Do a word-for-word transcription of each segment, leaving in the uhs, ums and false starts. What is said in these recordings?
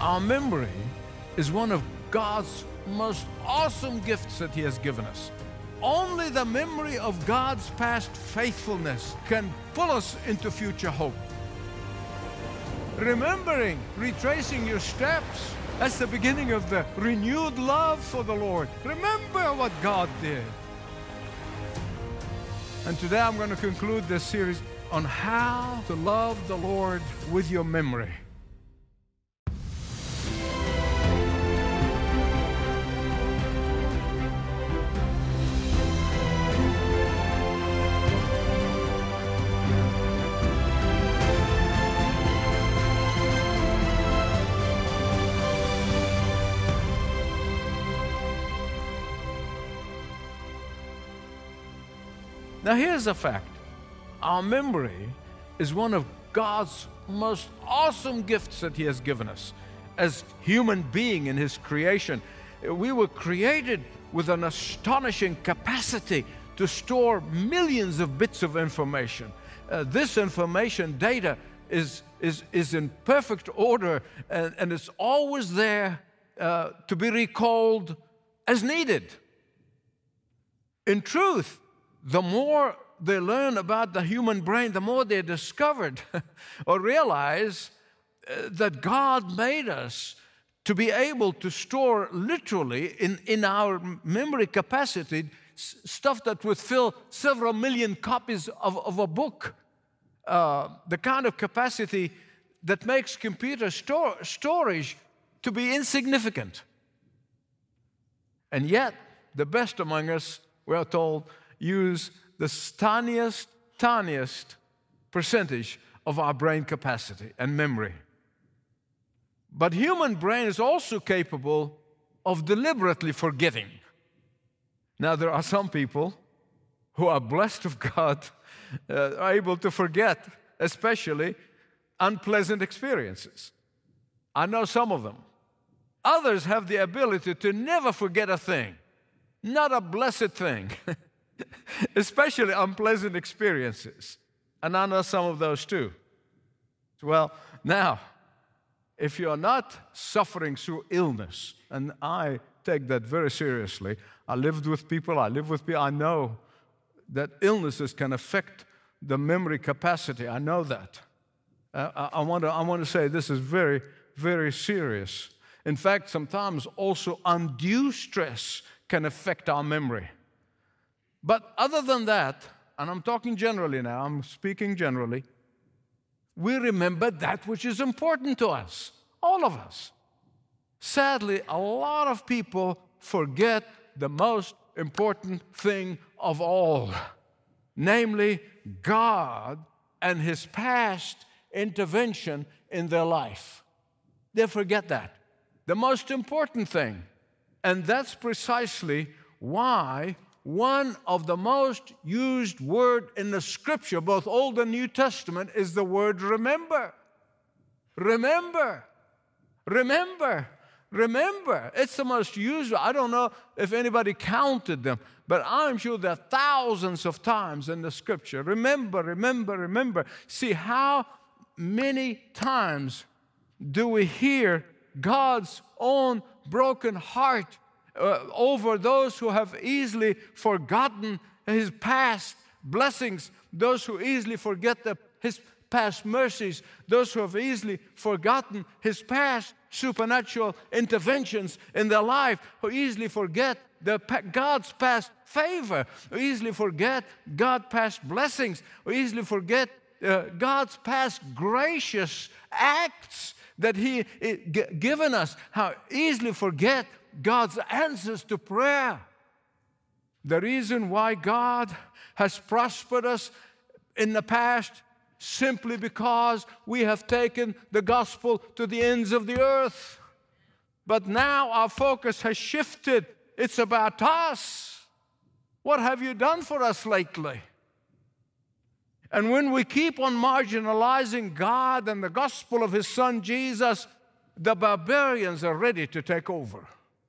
Our memory is one of God's most awesome gifts that He has given us. Only the memory of God's past faithfulness can pull us into future hope. Remembering, retracing your steps, that's the beginning of the renewed love for the Lord. Remember what God did. And today I'm going to conclude this series on how to love the Lord with your memory. Now here's a fact. Our memory is one of God's most awesome gifts that He has given us. As human being in His creation, we were created with an astonishing capacity to store millions of bits of information. Uh, this information data is, is, is in perfect order, and, and it's always there uh, to be recalled as needed. In truth, the more they learn about the human brain, the more they discovered or realize uh, that God made us to be able to store literally in, in our memory capacity s- stuff that would fill several million copies of, of a book. Uh, the kind of capacity that makes computer store, storage to be insignificant. And yet, the best among us, we are told, use the tiniest, tiniest percentage of our brain capacity and memory. But human brain is also capable of deliberately forgetting. Now, there are some people who are blessed of God, uh, are able to forget, especially unpleasant experiences. I know some of them. Others have the ability to never forget a thing, not a blessed thing. Especially unpleasant experiences. And I know some of those too. Well, now, if you're not suffering through illness, and I take that very seriously, I lived with people, I live with people, I know that illnesses can affect the memory capacity. I know that. Uh, I, I, want to, I want to say this is very, very serious. In fact, sometimes also undue stress can affect our memory. But other than that, and I'm talking generally now, I'm speaking generally, we remember that which is important to us, all of us. Sadly, a lot of people forget the most important thing of all, namely God and His past intervention in their life. They forget that, the most important thing. And that's precisely why one of the most used words in the Scripture, both Old and New Testament, is the word remember. Remember. Remember. Remember. It's the most used. I don't know if anybody counted them, but I'm sure there are thousands of times in the Scripture. Remember, remember, remember. See, how many times do we hear God's own broken heart Uh, over those who have easily forgotten His past blessings, those who easily forget the, His past mercies, those who have easily forgotten His past supernatural interventions in their life, who easily forget the, God's past favor, who easily forget God's past blessings, who easily forget uh, God's past gracious acts that He uh, g- given us, how easily forget God's answers to prayer. The reason why God has prospered us in the past, simply because we have taken the gospel to the ends of the earth. But now our focus has shifted. It's about us. What have you done for us lately? And when we keep on marginalizing God and the gospel of His Son Jesus, the barbarians are ready to take over.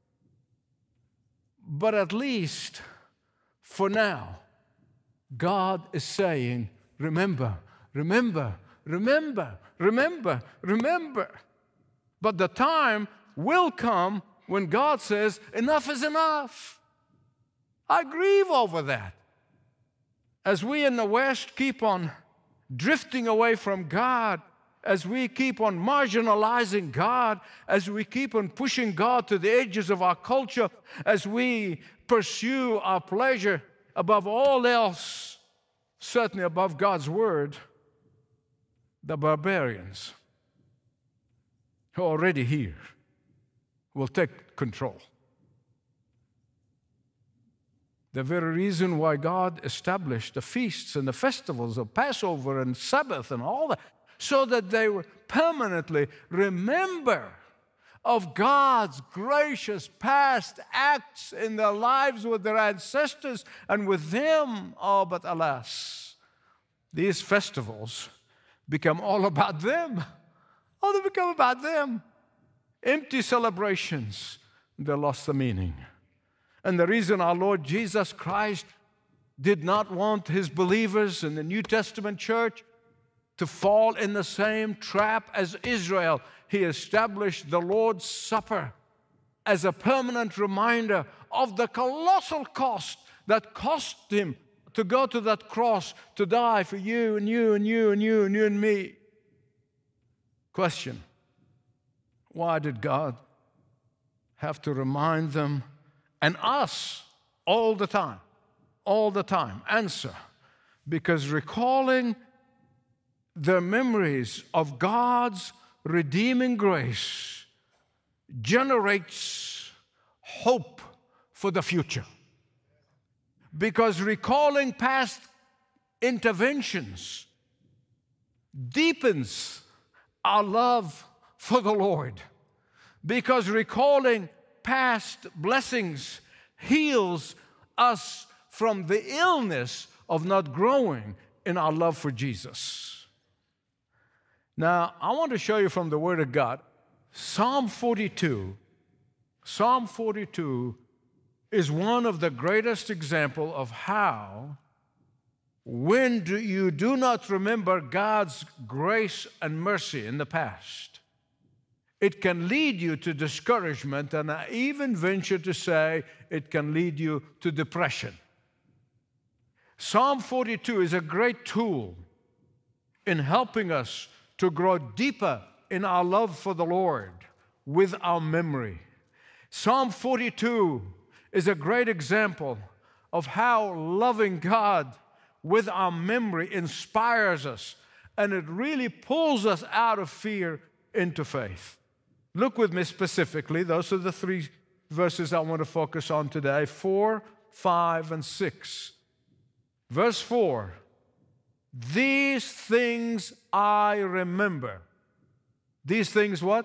But at least for now, God is saying, remember, remember, remember, remember, remember. But the time will come when God says, enough is enough. I grieve over that. As we in the West keep on drifting away from God, as we keep on marginalizing God, as we keep on pushing God to the edges of our culture, as we pursue our pleasure above all else, certainly above God's word, the barbarians who are already here will take control. The very reason why God established the feasts and the festivals of Passover and Sabbath and all that, so that they would permanently remember of God's gracious past acts in their lives with their ancestors and with them. Oh, but alas, these festivals become all about them. Oh, they become about them. Empty celebrations. They lost the meaning. And the reason our Lord Jesus Christ did not want his believers in the New Testament church to fall in the same trap as Israel, he established the Lord's Supper as a permanent reminder of the colossal cost that cost him to go to that cross to die for you and you and you and you and you and me. Question: why did God have to remind them and us all the time? All the time. Answer: because recalling their memories of God's redeeming grace generates hope for the future. Because recalling past interventions deepens our love for the Lord. Because recalling past blessings heals us from the illness of not growing in our love for Jesus. Now, I want to show you from the Word of God, Psalm forty-two. Psalm forty-two is one of the greatest examples of how, when do you do not remember God's grace and mercy in the past, it can lead you to discouragement, and I even venture to say it can lead you to depression. Psalm forty-two is a great tool in helping us to grow deeper in our love for the Lord with our memory. Psalm forty-two is a great example of how loving God with our memory inspires us, and it really pulls us out of fear into faith. Look with me specifically. Those are the three verses I want to focus on today, four, five, and six. Verse four, these things I remember. These things what?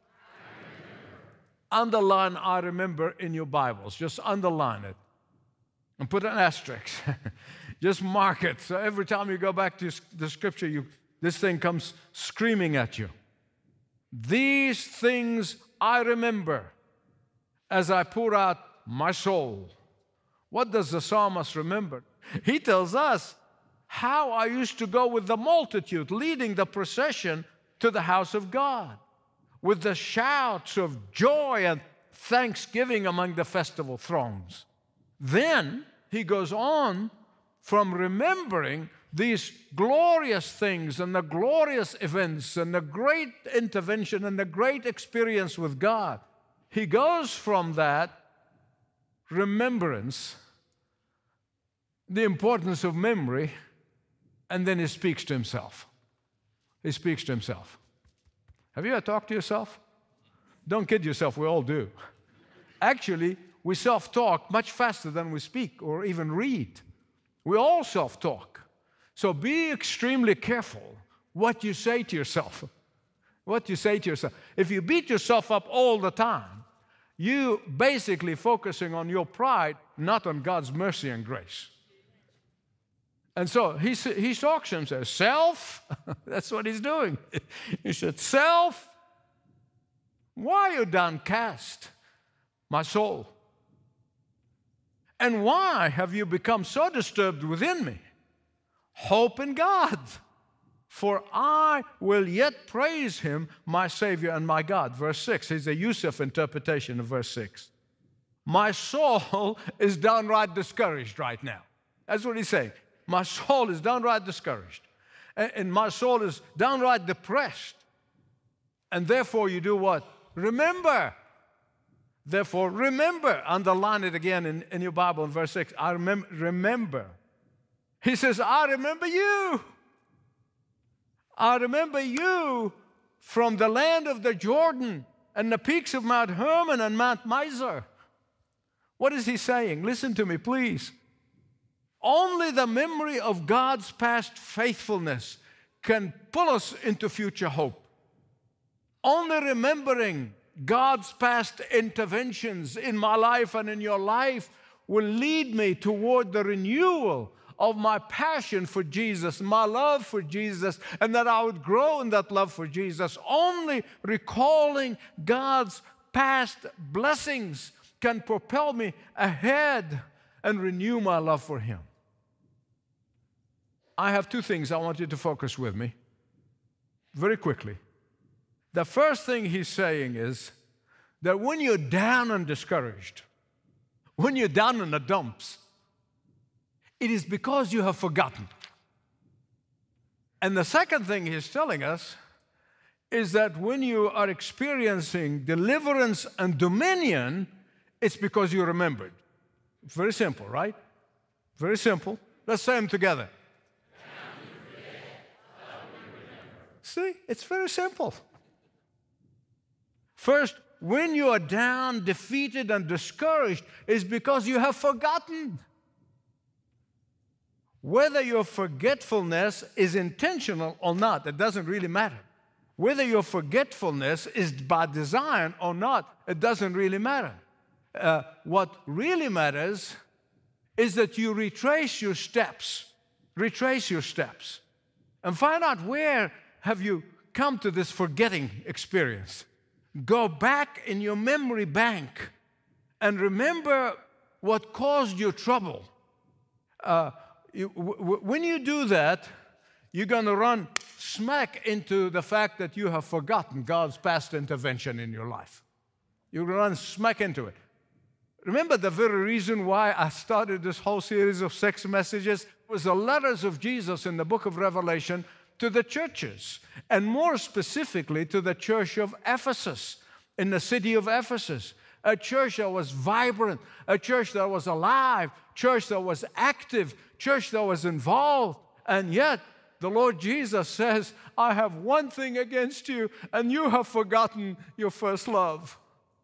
I underline I remember in your Bibles. Just underline it and put an asterisk. Just mark it. So every time you go back to the scripture, you, this thing comes screaming at you. These things I remember as I pour out my soul. What does the psalmist remember? He tells us how I used to go with the multitude, leading the procession to the house of God, with the shouts of joy and thanksgiving among the festival throngs. Then he goes on from remembering these glorious things and the glorious events and the great intervention and the great experience with God. He goes from that remembrance, the importance of memory, and then he speaks to himself. He speaks to himself. Have you ever talked to yourself? Don't kid yourself, we all do. Actually, we self-talk much faster than we speak or even read. We all self-talk. So be extremely careful what you say to yourself. What you say to yourself. If you beat yourself up all the time, you basically focusing on your pride, not on God's mercy and grace. And so he, he talks to himself. Self, that's what he's doing. He said, self, why are you downcast, my soul? And why have you become so disturbed within me? Hope in God, For I will yet praise him, my Savior and my God. Verse six is a Yusuf interpretation of verse six. My soul is downright discouraged right now. That's what he's saying. My soul is downright discouraged. And my soul is downright depressed. And therefore you do what? Remember. Therefore remember. Underline it again in, in your Bible in verse six. I remem- remember. He says, I remember you. I remember you from the land of the Jordan and the peaks of Mount Hermon and Mount Mizar. What is he saying? Listen to me, please. Only the memory of God's past faithfulness can pull us into future hope. Only remembering God's past interventions in my life and in your life will lead me toward the renewal of my passion for Jesus, my love for Jesus, and that I would grow in that love for Jesus. Only recalling God's past blessings can propel me ahead and renew my love for Him. I have two things I want you to focus with me very quickly. The first thing he's saying is that when you're down and discouraged, when you're down in the dumps, it is because you have forgotten. And the second thing he's telling us is that when you are experiencing deliverance and dominion, it's because you remembered. Very simple, right? Very simple. Let's say them together. See, it's very simple. First, when you are down, defeated, and discouraged, it's because you have forgotten. Whether your forgetfulness is intentional or not, it doesn't really matter. Whether your forgetfulness is by design or not, it doesn't really matter. Uh, what really matters is that you retrace your steps, retrace your steps, and find out where have you come to this forgetting experience. Go back in your memory bank and remember what caused you trouble. Uh, you, w- w- when you do that, you're going to run smack into the fact that you have forgotten God's past intervention in your life. You're going to run smack into it. Remember, the very reason why I started this whole series of six messages was the letters of Jesus in the book of Revelation to the churches, and more specifically to the church of Ephesus, in the city of Ephesus. A church that was vibrant, a church that was alive, church that was active, church that was involved. And yet, the Lord Jesus says, I have one thing against you, and you have forgotten your first love.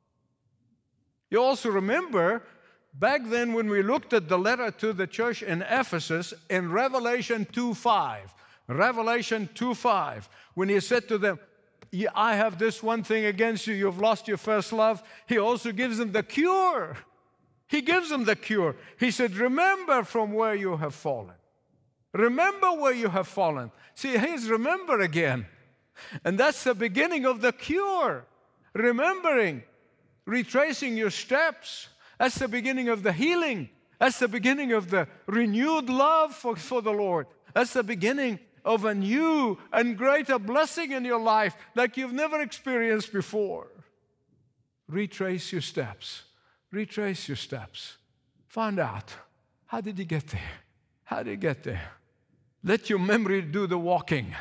You also remember, back then when we looked at the letter to the church in Ephesus, in Revelation two five, Revelation two five, when he said to them, I have this one thing against you, you've lost your first love, he also gives them the cure. He gives them the cure. He said, remember from where you have fallen. Remember where you have fallen. See, here's remember again. And that's the beginning of the cure. Remembering, retracing your steps. That's the beginning of the healing. That's the beginning of the renewed love for, for the Lord. That's the beginning of a new and greater blessing in your life like you've never experienced before. Retrace your steps. Retrace your steps. Find out, how did you get there? How did you get there? Let your memory do the walking.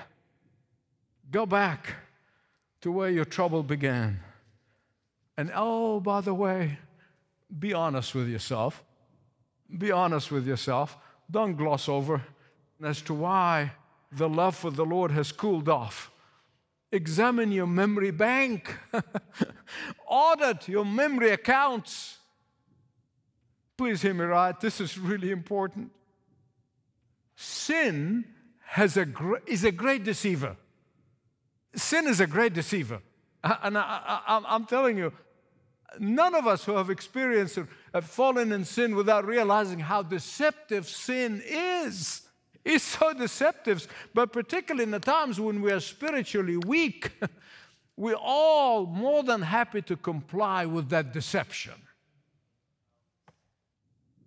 Go back to where your trouble began. And oh, by the way, be honest with yourself. Be honest with yourself. Don't gloss over as to why the love for the Lord has cooled off. Examine your memory bank. Audit your memory accounts. Please hear me right. This is really important. Sin has a gr- is a great deceiver. Sin is a great deceiver. And I, I, I'm telling you, none of us who have experienced it have fallen in sin without realizing how deceptive sin is. It's so deceptive, but particularly in the times when we are spiritually weak, we're all more than happy to comply with that deception.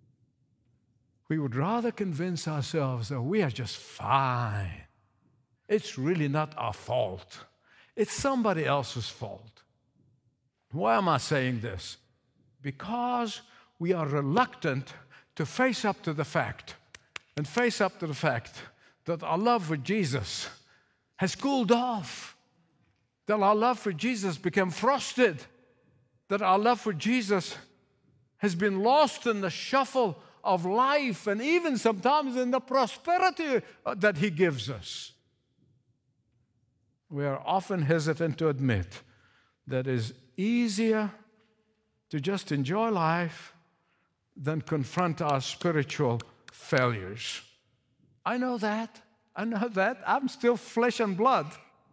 We would rather convince ourselves that we are just fine. it's really not our fault. It's somebody else's fault. Why am I saying this? Because we are reluctant to face up to the fact and face up to the fact that our love for Jesus has cooled off, that our love for Jesus became frosted, that our love for Jesus has been lost in the shuffle of life and even sometimes in the prosperity that He gives us. We are often hesitant to admit that it is easier to just enjoy life than confront our spiritual failures. I know that. I know that. I'm still flesh and blood.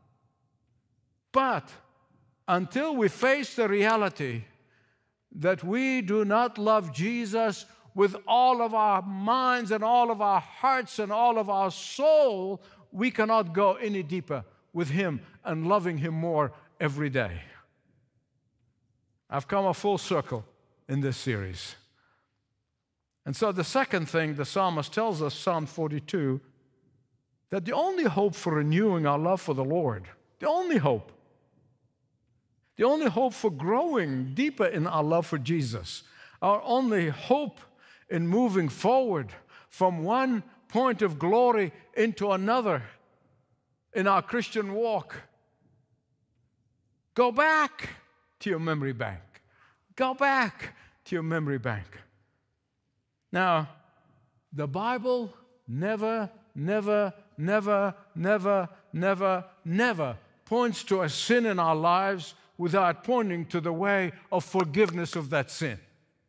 But until we face the reality that we do not love Jesus with all of our minds and all of our hearts and all of our soul, we cannot go any deeper with Him and loving Him more every day. I've come a full circle in this series. And so the second thing the psalmist tells us, Psalm forty-two, that the only hope for renewing our love for the Lord, the only hope, the only hope for growing deeper in our love for Jesus, our only hope in moving forward from one point of glory into another in our Christian walk. Go back to your memory bank. Go back to your memory bank. Now, the Bible never, never, never, never, never, never points to a sin in our lives without pointing to the way of forgiveness of that sin.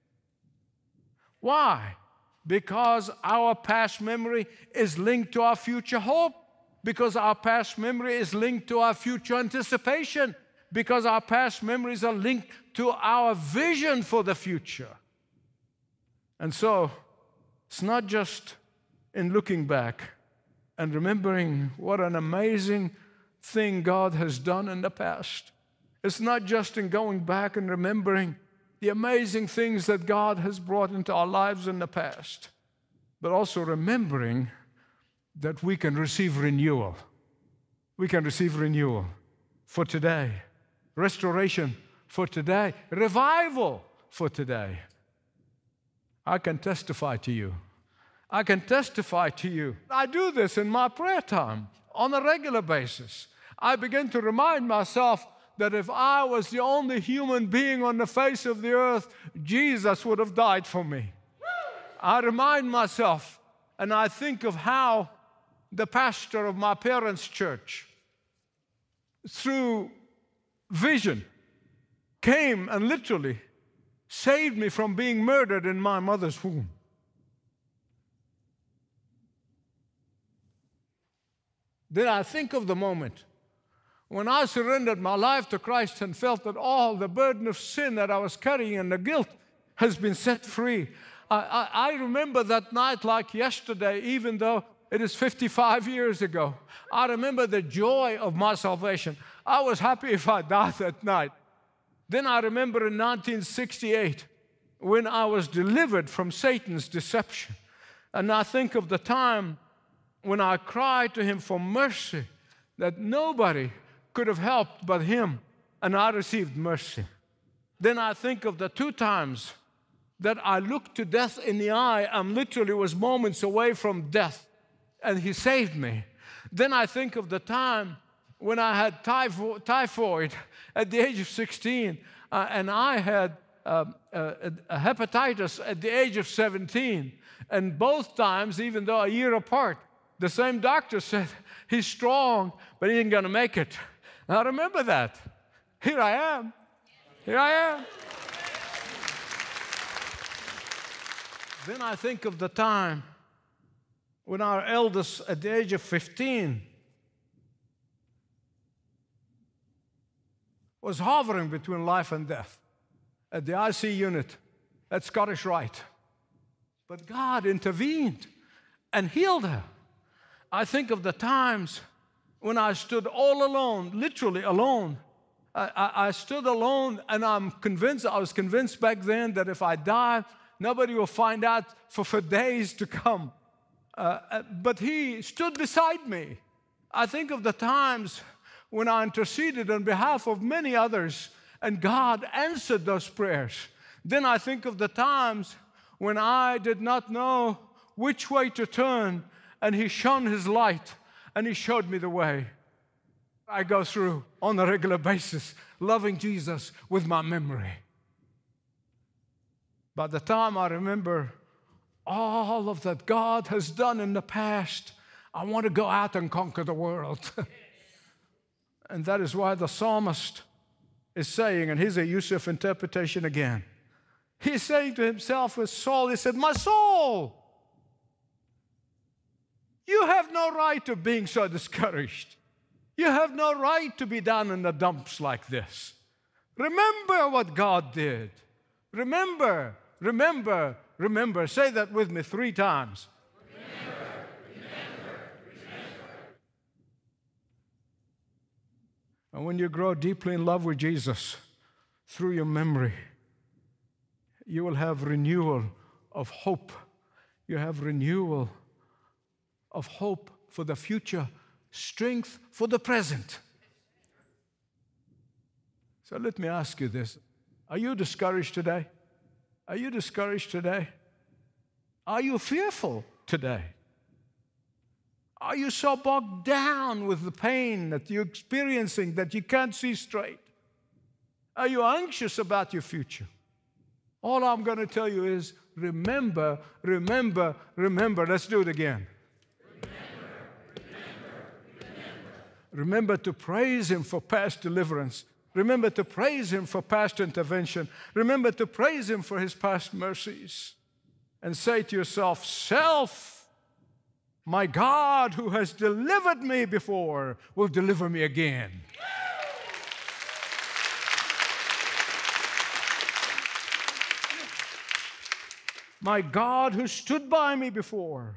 Why? Because our past memory is linked to our future hope. Because our past memory is linked to our future anticipation. Because our past memories are linked to our vision for the future. And so, it's not just in looking back and remembering what an amazing thing God has done in the past. It's not just in going back and remembering the amazing things that God has brought into our lives in the past, but also remembering that we can receive renewal. We can receive renewal for today, restoration for today, revival for today. I can testify to you. I can testify to you. I do this in my prayer time on a regular basis. I begin to remind myself that if I was the only human being on the face of the earth, Jesus would have died for me. I remind myself, and I think of how the pastor of my parents' church, through vision, came and literally saved me from being murdered in my mother's womb. Then I think of the moment when I surrendered my life to Christ and felt that all the burden of sin that I was carrying and the guilt has been set free. I, I, I remember that night like yesterday, even though it is fifty-five years ago. I remember the joy of my salvation. I was happy if I died that night. Then I remember in nineteen sixty-eight when I was delivered from Satan's deception. And I think of the time when I cried to Him for mercy that nobody could have helped but Him, and I received mercy. Then I think of the two times that I looked to death in the eye. I literally was moments away from death, and He saved me. Then I think of the time when I had typho- typhoid at the age of sixteen, uh, and I had uh, uh, a hepatitis at the age of seventeen. And both times, even though a year apart, the same doctor said, he's strong, but he ain't going to make it. And I remember that. Here I am. Here I am. Then I think of the time when our eldest, at the age of fifteen, was hovering between life and death at the I C unit at Scottish Rite. But God intervened and healed her. I think of the times when I stood all alone, literally alone. I, I, I stood alone, and I'm convinced, I was convinced back then that if I die, nobody will find out for, for days to come. Uh, but He stood beside me, I think of the times when I interceded on behalf of many others and God answered those prayers. Then I think of the times when I did not know which way to turn, and He shone His light and He showed me the way. I go through on a regular basis loving Jesus with my memory. By the time I remember all of that God has done in the past, I want to go out and conquer the world. And that is why the psalmist is saying, and here's a Yusuf interpretation again. He's saying to himself with Saul, he said, my soul, you have no right of being so discouraged. You have no right to be down in the dumps like this. Remember what God did. Remember, remember, remember. Say that with me three times. Remember, remember, remember. And when you grow deeply in love with Jesus through your memory, you will have renewal of hope. You have renewal of hope for the future, strength for the present. So let me ask you this. Are you discouraged today? Are you discouraged today? Are you fearful today? Are you so bogged down with the pain that you're experiencing that you can't see straight? Are you anxious about your future? All I'm going to tell you is remember, remember, remember. Let's do it again. Remember, remember, remember. Remember to praise Him for past deliverance. Remember to praise Him for past intervention. Remember to praise Him for His past mercies. And say to yourself, self, my God who has delivered me before will deliver me again. My God who stood by me before,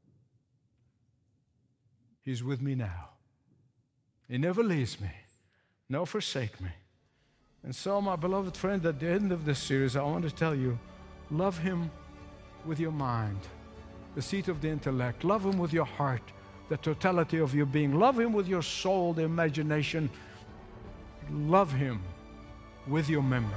He's with me now. He never leaves me, nor forsake me. And so, my beloved friend, at the end of this series, I want to tell you, love Him with your mind, the seat of the intellect. Love Him with your heart, the totality of your being. Love Him with your soul, the imagination. Love Him with your memory.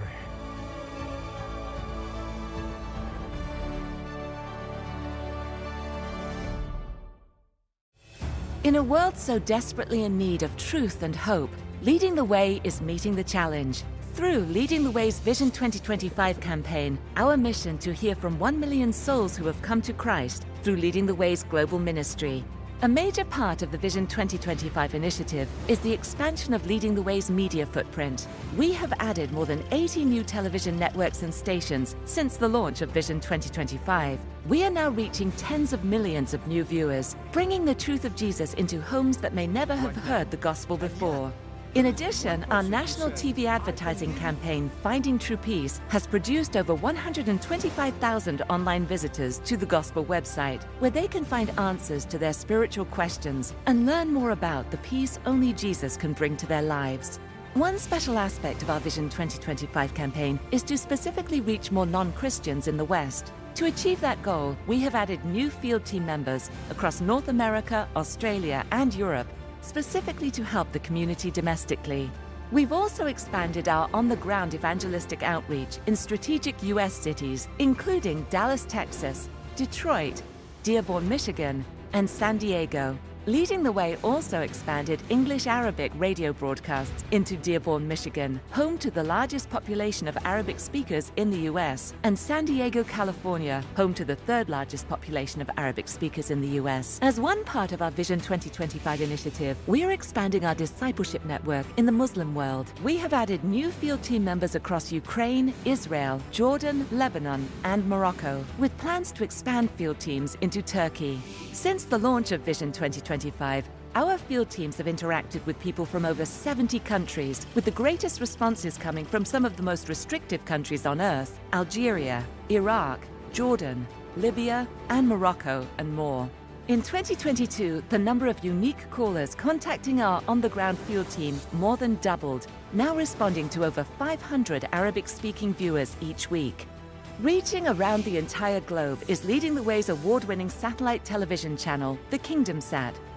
In a world so desperately in need of truth and hope, Leading the Way is meeting the challenge. Through Leading the Way's Vision twenty twenty-five campaign, our mission to hear from one million souls who have come to Christ through Leading the Way's global ministry. A major part of the Vision twenty twenty-five initiative is the expansion of Leading the Way's media footprint. We have added more than eighty new television networks and stations since the launch of Vision twenty twenty-five. We are now reaching tens of millions of new viewers, bringing the truth of Jesus into homes that may never have heard the gospel before. In addition, our national T V advertising campaign, Finding True Peace, has produced over one hundred twenty-five thousand online visitors to the Gospel website, where they can find answers to their spiritual questions and learn more about the peace only Jesus can bring to their lives. One special aspect of our Vision twenty twenty-five campaign is to specifically reach more non-Christians in the West. To achieve that goal, we have added new field team members across North America, Australia, and Europe, specifically to help the community domestically. We've also expanded our on-the-ground evangelistic outreach in strategic U S cities, including Dallas, Texas, Detroit, Dearborn, Michigan, and San Diego. Leading the Way also expanded English-Arabic radio broadcasts into Dearborn, Michigan, home to the largest population of Arabic speakers in the U S, and San Diego, California, home to the third largest population of Arabic speakers in the U S. As one part of our Vision twenty twenty-five initiative, we are expanding our discipleship network in the Muslim world. We have added new field team members across Ukraine, Israel, Jordan, Lebanon, and Morocco, with plans to expand field teams into Turkey. Since the launch of Vision twenty twenty-five, our field teams have interacted with people from over seventy countries, with the greatest responses coming from some of the most restrictive countries on earth: Algeria, Iraq, Jordan, Libya, and Morocco, and more. In twenty twenty-two, the number of unique callers contacting our on-the-ground field team more than doubled, now responding to over five hundred Arabic-speaking viewers each week. Reaching around the entire globe is Leading the Way's award-winning satellite television channel, the Kingdom Sat.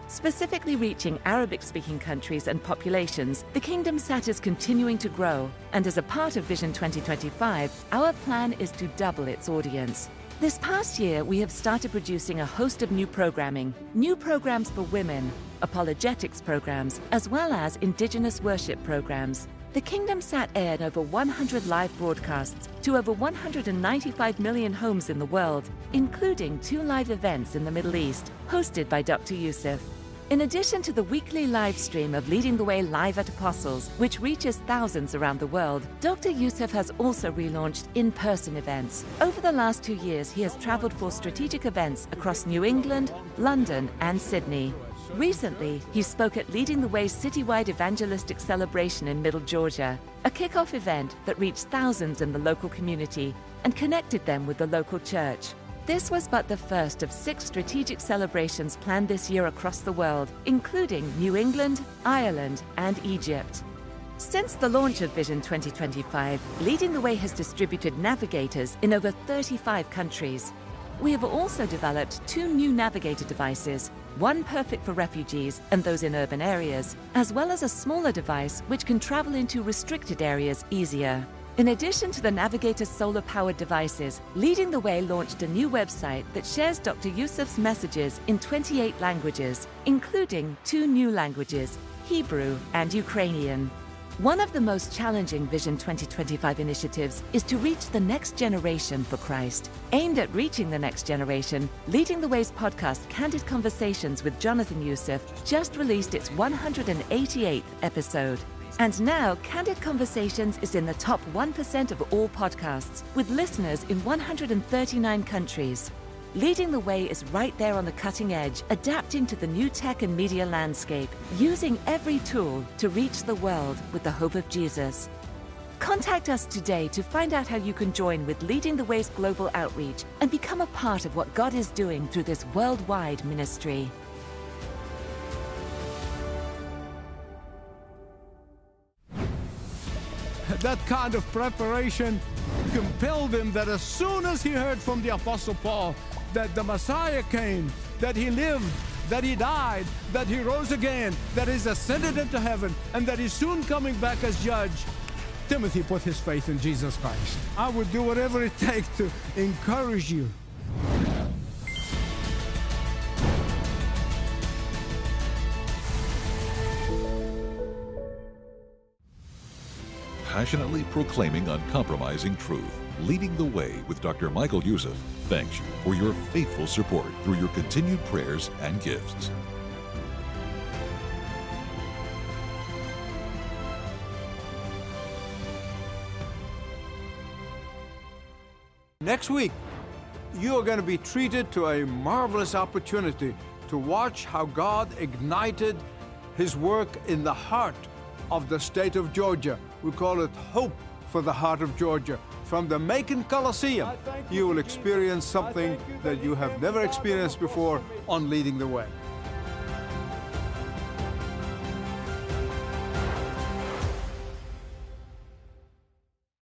Specifically reaching Arabic-speaking countries and populations, the KingdomSat is continuing to grow, and as a part of Vision twenty twenty-five, our plan is to double its audience. This past year, we have started producing a host of new programming, new programs for women, apologetics programs, as well as Indigenous worship programs. The KingdomSat aired over one hundred live broadcasts to over one hundred ninety-five million homes in the world, including two live events in the Middle East, hosted by Doctor Youssef. In addition to the weekly live stream of Leading the Way Live at Apostles, which reaches thousands around the world, Doctor Youssef has also relaunched in-person events. Over the last two years, he has traveled for strategic events across New England, London, and Sydney. Recently, he spoke at Leading the Way's citywide evangelistic celebration in Middle Georgia, a kick-off event that reached thousands in the local community and connected them with the local church. This was but the first of six strategic celebrations planned this year across the world, including New England, Ireland, and Egypt. Since the launch of Vision twenty twenty-five, Leading the Way has distributed navigators in over thirty-five countries. We have also developed two new navigator devices, one perfect for refugees and those in urban areas, as well as a smaller device which can travel into restricted areas easier. In addition to the Navigator solar-powered devices, Leading the Way launched a new website that shares Doctor Youssef's messages in twenty-eight languages, including two new languages, Hebrew and Ukrainian. One of the most challenging Vision twenty twenty-five initiatives is to reach the next generation for Christ. Aimed at reaching the next generation, Leading the Way's podcast Candid Conversations with Jonathan Youssef just released its one hundred eighty-eighth episode. And now, Candid Conversations is in the top one percent of all podcasts, with listeners in one hundred thirty-nine countries. Leading the Way is right there on the cutting edge, adapting to the new tech and media landscape, using every tool to reach the world with the hope of Jesus. Contact us today to find out how you can join with Leading the Way's global outreach and become a part of what God is doing through this worldwide ministry. That kind of preparation compelled him that as soon as he heard from the Apostle Paul that the Messiah came, that he lived, that he died, that he rose again, that he's ascended into heaven, and that he's soon coming back as judge, Timothy put his faith in Jesus Christ. I would do whatever it takes to encourage you. Passionately proclaiming uncompromising truth, Leading the Way with Doctor Michael Youssef thanks you for your faithful support through your continued prayers and gifts. Next week, you are going to be treated to a marvelous opportunity to watch how God ignited His work in the heart of the state of Georgia. We call it Hope for the Heart of Georgia. From the Macon Coliseum, you will experience something that you have never experienced before on Leading the Way.